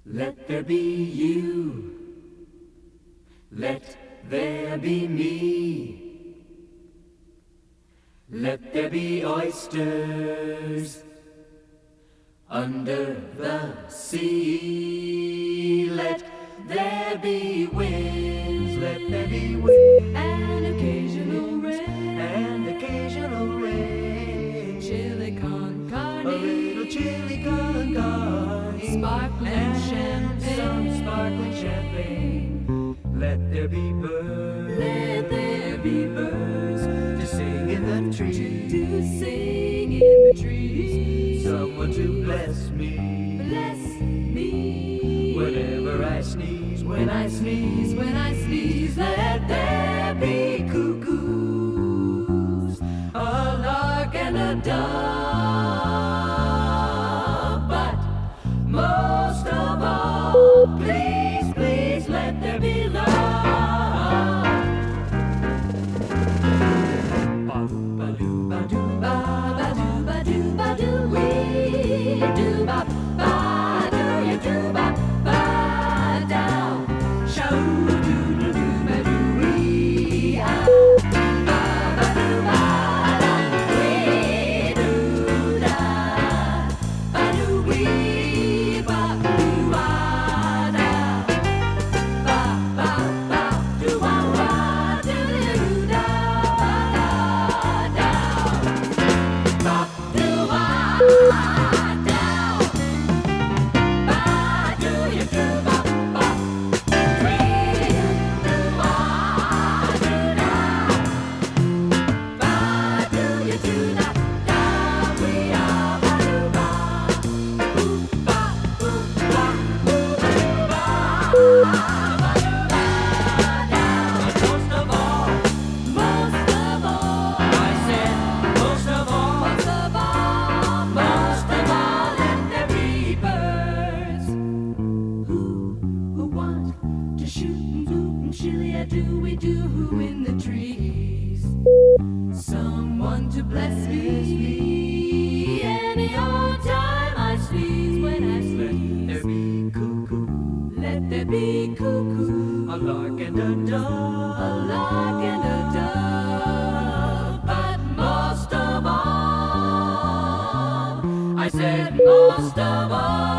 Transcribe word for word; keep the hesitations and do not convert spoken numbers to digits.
Let there be you, let there be me, let there be oysters under the sea. Let there be winds, let there be winds, and occasional rain, and occasional rain. chili con A carne, little chili con carne, sparkling and champagne, some sparkling champagne. Let there be birds, let there be birds to sing in the trees, to sing in the trees. someone to bless me, Bless me whenever I sneeze, when I sneeze, when I sneeze. let there be cuckoos, a lark and a dove, but most of all, please, please let there be love. Ba-doo, ba-doo, ba, Ba-doo, ba-doo, ba-doo, wee, doo-ba, ba-doo-ya-doo-ba, ba-dow, shoo-doo-doo-doo-ba-doo-wee, ah, ba-ba-doo-ba-da, wee, doo-da, ba-doo-wee, ba-doo-wa-da, ba-ba-ba-doo-wa-wa, doo-ya-doo-da, ba-da-dow, ba-doo-wa-dow, ba-doo-ya-doo-ba, ba-doo-wa-doo-da, ba-doo-ya-doo-da, da-wee-ah, ba-doo-ba, ooh-ba, ooh-ba, ooh-ba-doo-ba, ba-doo-ba-dow. Most of all, most of all, I said most of all, most of all, most of all, let there be birds who who want to shoot and boot and chilly-a-doo-wee-doo in the trees. Someone to bless me any old time I sneeze, when I sneeze. There be cuckoo, Let there be cuckoo, a lark and a dove, a lark and a dove, but most of all, I said most of all.